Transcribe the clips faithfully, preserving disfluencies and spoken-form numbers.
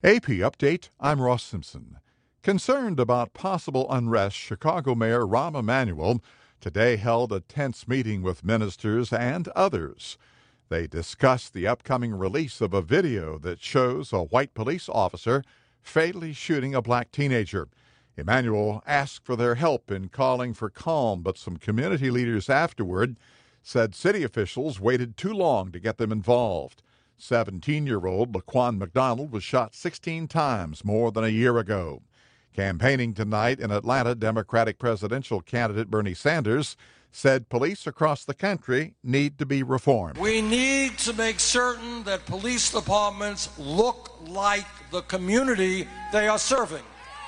A P Update, I'm Ross Simpson. Concerned about possible unrest, Chicago Mayor Rahm Emanuel today held a tense meeting with ministers and others. They discussed the upcoming release of a video that shows a white police officer fatally shooting a black teenager. Emanuel asked for their help in calling for calm, but some community leaders afterward said city officials waited too long to get them involved. seventeen-year-old Laquan McDonald was shot sixteen times more than a year ago. Campaigning tonight in Atlanta, Democratic presidential candidate Bernie Sanders said police across the country need to be reformed. We need to make certain that police departments look like the community they are serving.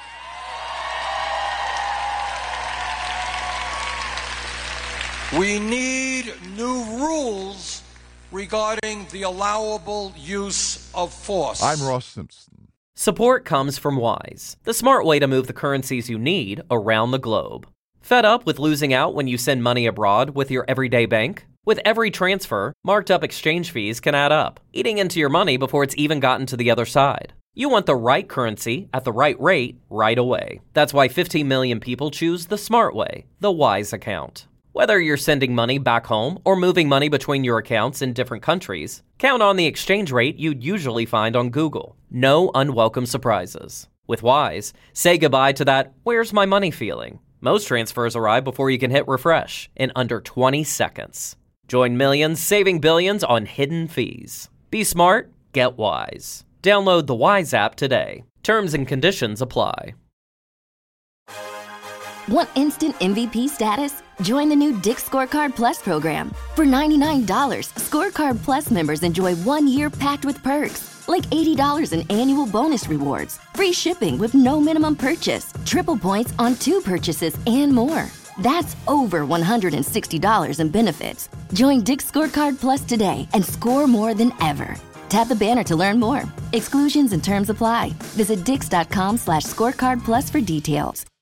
We need new rules regarding the allowable use of force. I'm Ross Simpson. Support comes from Wise, the smart way to move the currencies you need around the globe. Fed up with losing out when you send money abroad with your everyday bank? With every transfer, marked up exchange fees can add up, eating into your money before it's even gotten to the other side. You want the right currency at the right rate right away. That's why fifteen million people choose the smart way, the Wise account. Whether you're sending money back home or moving money between your accounts in different countries, count on the exchange rate you'd usually find on Google. No unwelcome surprises. With Wise, say goodbye to that "where's my money" feeling. Most transfers arrive before you can hit refresh in under twenty seconds. Join millions saving billions on hidden fees. Be smart, get Wise. Download the Wise app today. Terms and conditions apply. Want instant M V P status? Join the new Dick's Scorecard Plus program. For ninety-nine dollars, Scorecard Plus members enjoy one year packed with perks, like eighty dollars in annual bonus rewards, free shipping with no minimum purchase, triple points on two purchases, and more. That's over one hundred sixty dollars in benefits. Join Dick's Scorecard Plus today and score more than ever. Tap the banner to learn more. Exclusions and terms apply. Visit dix.com slash scorecard plus for details.